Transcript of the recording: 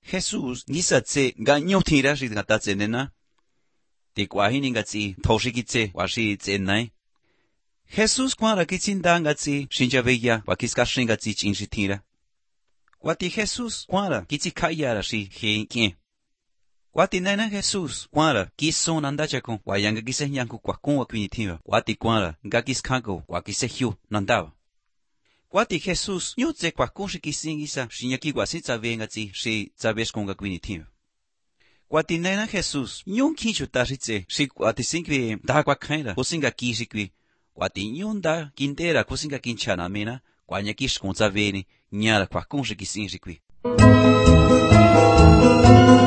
Jesús nisatse ganyo tira shi ngata tsenena. Ti kwahi ngatsi thoshikitse washi tsennai. Jesús kwara kitsinda ngatsi shinjabeya wakiskashi ngatsi chinshitira. Kwati Jesús kwara kitsikayara shi he. Kwati nena Jesús kwara kison andachako wayanga kisenyanku kwakun wakwinitiva. Kwati kwara ngakiskako wakisehyo nandawa. Kwati Jesús nyotse kwakun shikisingisa shinyaki wasitsabe ngatsi shi tsabeskonga kwinitiva. Kwati nena Jesús nyonkincho tashitse shi kwati singwe da kwakaira kusinga kishikwi. Kwati nyonda kindera kusinga kinchana mena kwanyakishkontsabeni nyara kwakun shikisingshikwi.